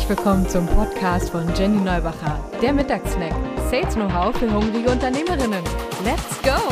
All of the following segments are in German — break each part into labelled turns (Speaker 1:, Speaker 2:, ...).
Speaker 1: willkommen zum Podcast von Jenny Neubacher, der Mittagssnack. Sales Know-how für hungrige Unternehmerinnen. Let's go!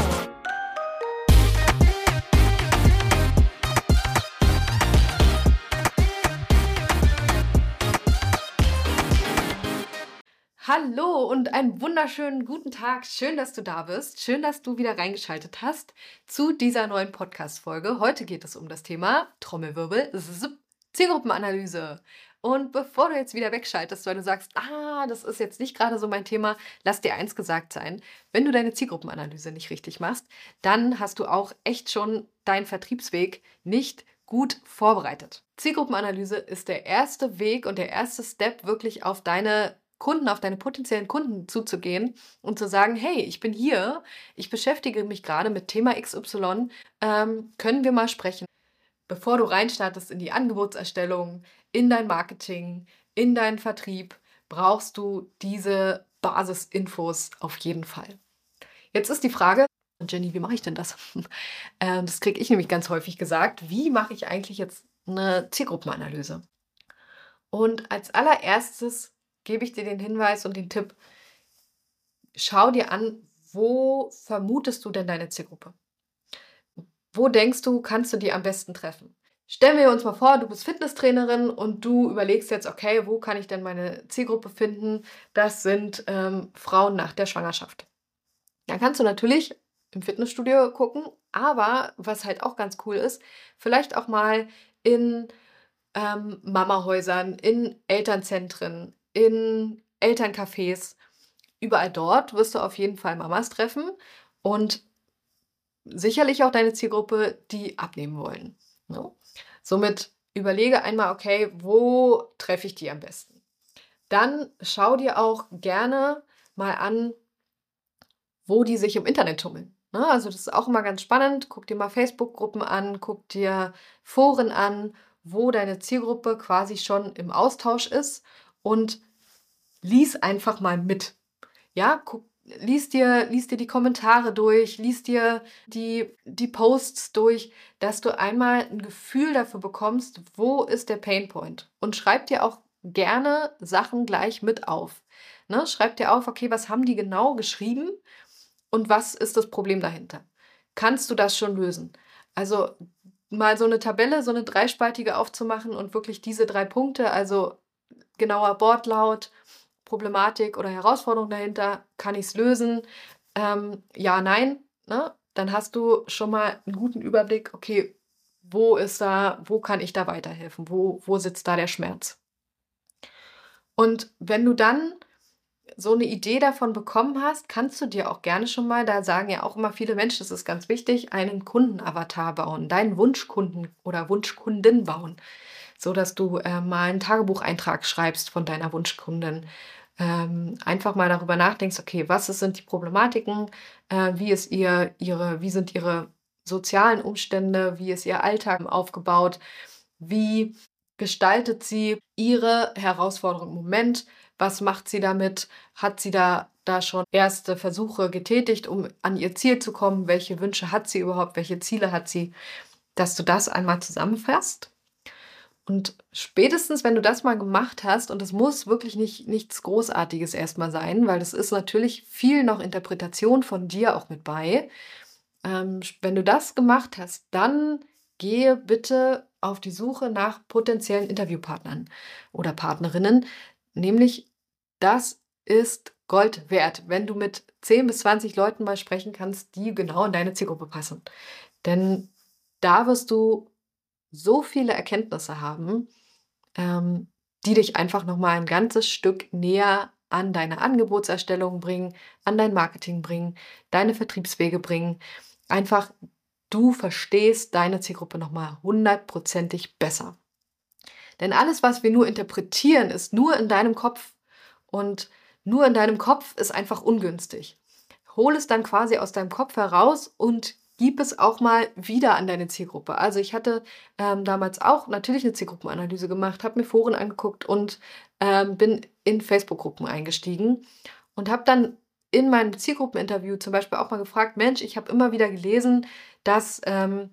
Speaker 1: Hallo und einen wunderschönen guten Tag. Schön, dass du da bist. Schön, dass du wieder reingeschaltet hast zu dieser neuen Podcast-Folge. Heute geht es um das Thema Trommelwirbel, Zielgruppenanalyse. Und bevor du jetzt wieder wegschaltest, weil du sagst, das ist jetzt nicht gerade so mein Thema, lass dir eins gesagt sein. Wenn du deine Zielgruppenanalyse nicht richtig machst, dann hast du auch echt schon deinen Vertriebsweg nicht gut vorbereitet. Zielgruppenanalyse ist der erste Weg und der erste Step, wirklich auf deine Kunden, auf deine potenziellen Kunden zuzugehen und zu sagen, hey, ich bin hier, ich beschäftige mich gerade mit Thema XY, können wir mal sprechen? Bevor du reinstartest in die Angebotserstellung, in dein Marketing, in deinen Vertrieb, brauchst du diese Basisinfos auf jeden Fall. Jetzt ist die Frage, Jenny, wie mache ich denn das? Das kriege ich nämlich ganz häufig gesagt. Wie mache ich eigentlich jetzt eine Zielgruppenanalyse? Und als allererstes gebe ich dir den Hinweis und den Tipp, schau dir an, wo vermutest du denn deine Zielgruppe? Wo denkst du, kannst du die am besten treffen? Stellen wir uns mal vor, du bist Fitnesstrainerin und du überlegst jetzt, okay, wo kann ich denn meine Zielgruppe finden? Das sind Frauen nach der Schwangerschaft. Dann kannst du natürlich im Fitnessstudio gucken, aber was halt auch ganz cool ist, vielleicht auch mal in Mamahäusern, in Elternzentren, in Elterncafés. Überall dort wirst du auf jeden Fall Mamas treffen und sicherlich auch deine Zielgruppe, die abnehmen wollen. Ne? Somit überlege einmal, okay, wo treffe ich die am besten? Dann schau dir auch gerne mal an, wo die sich im Internet tummeln. Ne? Also das ist auch immer ganz spannend. Guck dir mal Facebook-Gruppen an, guck dir Foren an, wo deine Zielgruppe quasi schon im Austausch ist und lies einfach mal mit. Ja, lies dir die Kommentare durch, lies dir die Posts durch, dass du einmal ein Gefühl dafür bekommst, wo ist der Painpoint. Und schreib dir auch gerne Sachen gleich mit auf. Ne? Schreib dir auf, okay, was haben die genau geschrieben und was ist das Problem dahinter? Kannst du das schon lösen? Also mal so eine Tabelle, so eine dreispaltige aufzumachen und wirklich diese 3 Punkte, also genauer Wortlaut, Problematik oder Herausforderung dahinter, kann ich es lösen? Ja, nein, ne? Dann hast du schon mal einen guten Überblick, okay, wo kann ich da weiterhelfen? Wo sitzt da der Schmerz? Und wenn du dann so eine Idee davon bekommen hast, kannst du dir auch gerne schon mal, da sagen ja auch immer viele Menschen, das ist ganz wichtig, einen Kundenavatar bauen, deinen Wunschkunden oder Wunschkundin bauen, so dass du mal einen Tagebucheintrag schreibst von deiner Wunschkundin. Einfach mal darüber nachdenkst, okay, sind die Problematiken, wie sind ihre sozialen Umstände, wie ist ihr Alltag aufgebaut, wie gestaltet sie ihre Herausforderung im Moment, was macht sie damit, hat sie da schon erste Versuche getätigt, um an ihr Ziel zu kommen, welche Wünsche hat sie überhaupt, welche Ziele hat sie, dass du das einmal zusammenfasst. Und spätestens, wenn du das mal gemacht hast, und es muss wirklich nichts Großartiges erstmal sein, weil das ist natürlich viel noch Interpretation von dir auch mit bei. Wenn du das gemacht hast, dann gehe bitte auf die Suche nach potenziellen Interviewpartnern oder Partnerinnen. Nämlich, das ist Gold wert, wenn du mit 10 bis 20 Leuten mal sprechen kannst, die genau in deine Zielgruppe passen. Denn da wirst du so viele Erkenntnisse haben, die dich einfach nochmal ein ganzes Stück näher an deine Angebotserstellung bringen, an dein Marketing bringen, deine Vertriebswege bringen. Einfach, du verstehst deine Zielgruppe nochmal 100%ig besser. Denn alles, was wir nur interpretieren, ist nur in deinem Kopf. Und nur in deinem Kopf ist einfach ungünstig. Hol es dann quasi aus deinem Kopf heraus und gib es auch mal wieder an deine Zielgruppe. Also ich hatte damals auch natürlich eine Zielgruppenanalyse gemacht, habe mir Foren angeguckt und bin in Facebook-Gruppen eingestiegen und habe dann in meinem Zielgruppeninterview zum Beispiel auch mal gefragt, Mensch, ich habe immer wieder gelesen, dass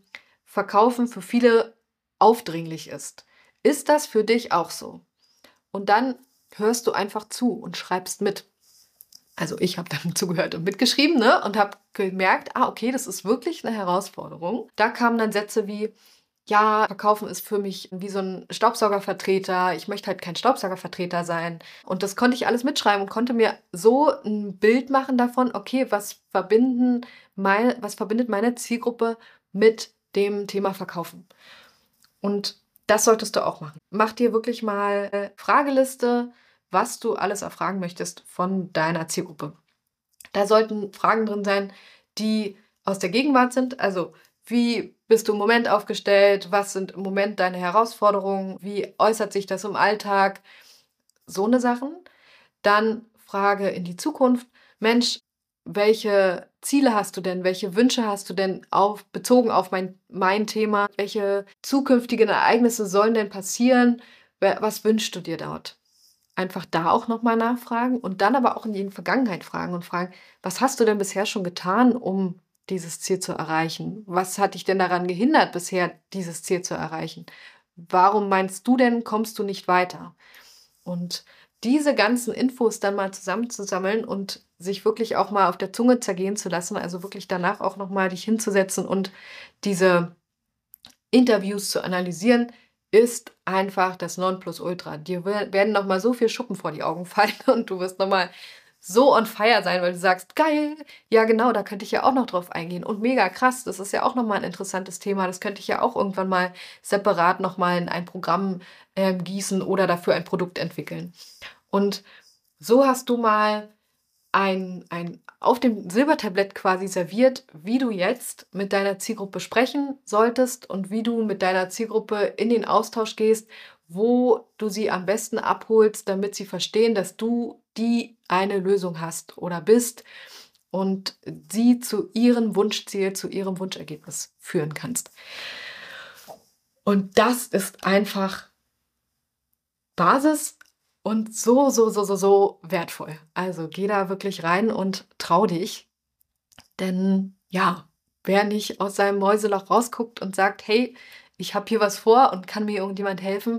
Speaker 1: Verkaufen für viele aufdringlich ist. Ist das für dich auch so? und dann hörst du einfach zu und schreibst mit. Also ich habe dann zugehört und mitgeschrieben, ne? Und habe gemerkt, okay, das ist wirklich eine Herausforderung. Da kamen dann Sätze wie, ja, Verkaufen ist für mich wie so ein Staubsaugervertreter. Ich möchte halt kein Staubsaugervertreter sein. Und das konnte ich alles mitschreiben und konnte mir so ein Bild machen davon, okay, was verbindet meine Zielgruppe mit dem Thema Verkaufen? Und das solltest du auch machen. Mach dir wirklich mal eine Frageliste, was du alles erfragen möchtest von deiner Zielgruppe. Da sollten Fragen drin sein, die aus der Gegenwart sind. Also, wie bist du im Moment aufgestellt? Was sind im Moment deine Herausforderungen? Wie äußert sich das im Alltag? So eine Sachen. Dann Frage in die Zukunft. Mensch, welche Ziele hast du denn? Welche Wünsche hast du denn bezogen auf mein Thema? Welche zukünftigen Ereignisse sollen denn passieren? Was wünschst du dir dort? Einfach da auch nochmal nachfragen und dann aber auch in die Vergangenheit fragen und fragen, was hast du denn bisher schon getan, um dieses Ziel zu erreichen? Was hat dich denn daran gehindert, bisher dieses Ziel zu erreichen? Warum meinst du denn, kommst du nicht weiter? Und diese ganzen Infos dann mal zusammenzusammeln und sich wirklich auch mal auf der Zunge zergehen zu lassen, also wirklich danach auch nochmal dich hinzusetzen und diese Interviews zu analysieren, ist einfach das Nonplusultra. Dir werden nochmal so viel Schuppen vor die Augen fallen und du wirst nochmal so on fire sein, weil du sagst, geil, ja genau, da könnte ich ja auch noch drauf eingehen und mega krass, das ist ja auch nochmal ein interessantes Thema, das könnte ich ja auch irgendwann mal separat nochmal in ein Programm gießen oder dafür ein Produkt entwickeln. Und so hast du mal ein auf dem Silbertablett quasi serviert, wie du jetzt mit deiner Zielgruppe sprechen solltest und wie du mit deiner Zielgruppe in den Austausch gehst, wo du sie am besten abholst, damit sie verstehen, dass du die eine Lösung hast oder bist und sie zu ihrem Wunschziel, zu ihrem Wunschergebnis führen kannst. Und das ist einfach Basis und so wertvoll. Also geh da wirklich rein und trau dich. Denn ja, wer nicht aus seinem Mäuseloch rausguckt und sagt, hey, ich habe hier was vor und kann mir irgendjemand helfen,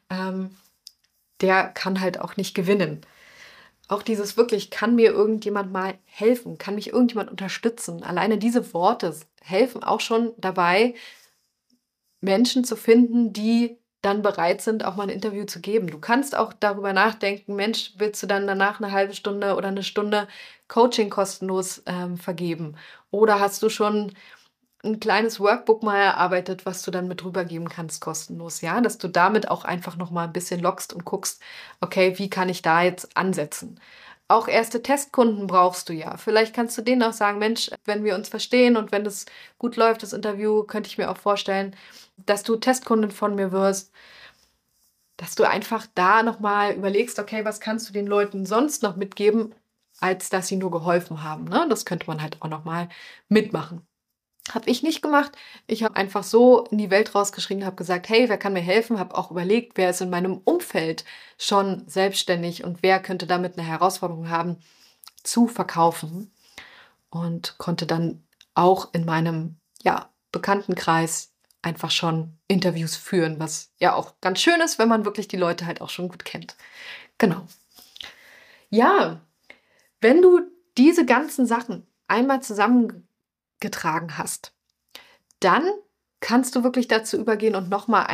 Speaker 1: der kann halt auch nicht gewinnen. Auch dieses wirklich, kann mir irgendjemand mal helfen, kann mich irgendjemand unterstützen. Alleine diese Worte helfen auch schon dabei, Menschen zu finden, die dann bereit sind, auch mal ein Interview zu geben. Du kannst auch darüber nachdenken, Mensch, willst du dann danach eine halbe Stunde oder eine Stunde Coaching kostenlos vergeben? Oder hast du schon ein kleines Workbook mal erarbeitet, was du dann mit rübergeben kannst, kostenlos, ja? Dass du damit auch einfach noch mal ein bisschen lockst und guckst, okay, wie kann ich da jetzt ansetzen? Auch erste Testkunden brauchst du ja. Vielleicht kannst du denen auch sagen, Mensch, wenn wir uns verstehen und wenn es gut läuft, das Interview, könnte ich mir auch vorstellen, dass du Testkundin von mir wirst, dass du einfach da nochmal überlegst, okay, was kannst du den Leuten sonst noch mitgeben, als dass sie nur geholfen haben, ne? Das könnte man halt auch nochmal mitmachen. Habe ich nicht gemacht. Ich habe einfach so in die Welt rausgeschrien, habe gesagt, hey, wer kann mir helfen? Habe auch überlegt, wer ist in meinem Umfeld schon selbstständig und wer könnte damit eine Herausforderung haben, zu verkaufen. Und konnte dann auch in meinem Bekanntenkreis einfach schon Interviews führen, was ja auch ganz schön ist, wenn man wirklich die Leute halt auch schon gut kennt. Genau. Ja, wenn du diese ganzen Sachen einmal zusammengetragen hast, dann kannst du wirklich dazu übergehen und nochmal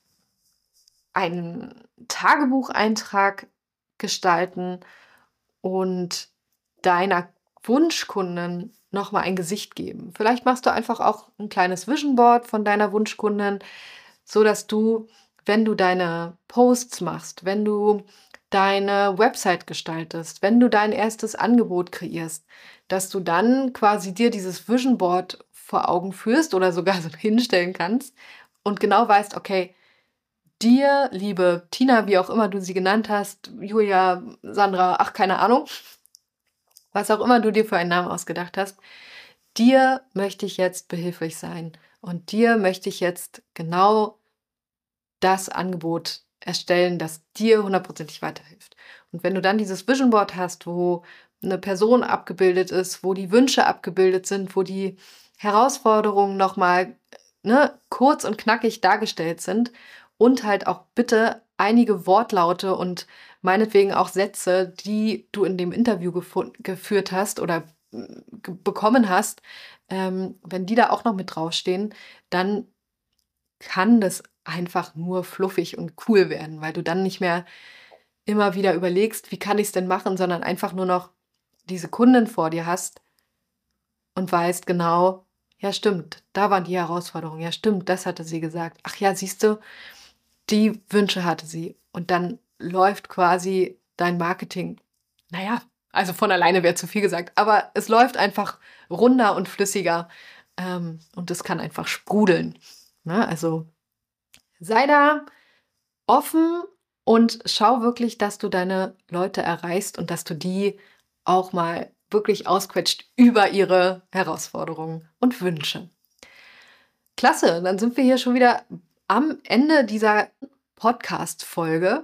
Speaker 1: einen Tagebucheintrag gestalten und deiner Wunschkundin nochmal ein Gesicht geben. Vielleicht machst du einfach auch ein kleines Vision Board von deiner Wunschkundin, so dass du, wenn du deine Posts machst, wenn du deine Website gestaltest, wenn du dein erstes Angebot kreierst, dass du dann quasi dir dieses Vision Board vor Augen führst oder sogar so hinstellen kannst und genau weißt, okay, dir, liebe Tina, wie auch immer du sie genannt hast, Julia, Sandra, ach, keine Ahnung, was auch immer du dir für einen Namen ausgedacht hast, dir möchte ich jetzt behilflich sein und dir möchte ich jetzt genau das Angebot erstellen, das dir hundertprozentig weiterhilft. Und wenn du dann dieses Vision Board hast, wo eine Person abgebildet ist, wo die Wünsche abgebildet sind, wo die Herausforderungen nochmal kurz und knackig dargestellt sind und halt auch bitte einige Wortlaute und meinetwegen auch Sätze, die du in dem Interview geführt hast oder bekommen hast, wenn die da auch noch mit draufstehen, dann kann das einfach nur fluffig und cool werden, weil du dann nicht mehr immer wieder überlegst, wie kann ich es denn machen, sondern einfach nur noch diese Kunden vor dir hast und weißt genau, ja stimmt, da waren die Herausforderungen, ja stimmt, das hatte sie gesagt. Ach ja, siehst du, die Wünsche hatte sie. Und dann läuft quasi dein Marketing, naja, also von alleine wäre zu viel gesagt, aber es läuft einfach runder und flüssiger und es kann einfach sprudeln. Ne? Also sei da offen und schau wirklich, dass du deine Leute erreichst und dass du die auch mal wirklich ausquetscht über ihre Herausforderungen und Wünsche. Klasse, dann sind wir hier schon wieder am Ende dieser Podcast-Folge.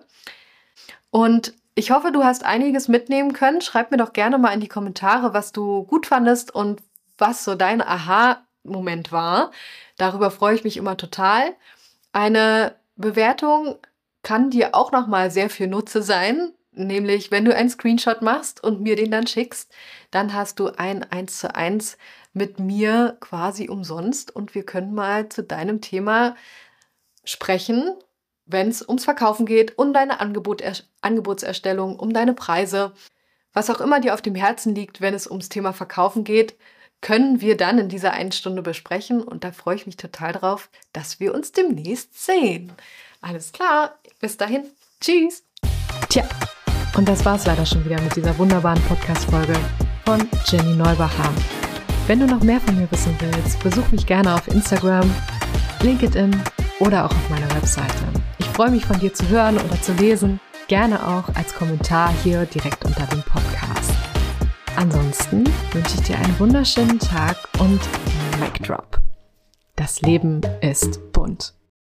Speaker 1: Und ich hoffe, du hast einiges mitnehmen können. Schreib mir doch gerne mal in die Kommentare, was du gut fandest und was so dein Aha-Moment war. Darüber freue ich mich immer total. Eine Bewertung kann dir auch nochmal sehr viel Nutze sein. Nämlich, wenn du einen Screenshot machst und mir den dann schickst, dann hast du ein 1:1 mit mir quasi umsonst und wir können mal zu deinem Thema sprechen, wenn es ums Verkaufen geht, um deine Angebotserstellung, um deine Preise, was auch immer dir auf dem Herzen liegt, wenn es ums Thema Verkaufen geht, können wir dann in dieser 1 Stunde besprechen und da freue ich mich total drauf, dass wir uns demnächst sehen. Alles klar, bis dahin, tschüss! Tja, und das war's leider schon wieder mit dieser wunderbaren Podcast-Folge von Jenny Neubacher. Wenn du noch mehr von mir wissen willst, besuch mich gerne auf Instagram, LinkedIn oder auch auf meiner Webseite. Ich freue mich, von dir zu hören oder zu lesen, gerne auch als Kommentar hier direkt unter dem Podcast. Ansonsten wünsche ich dir einen wunderschönen Tag und Mic Drop. Das Leben ist bunt.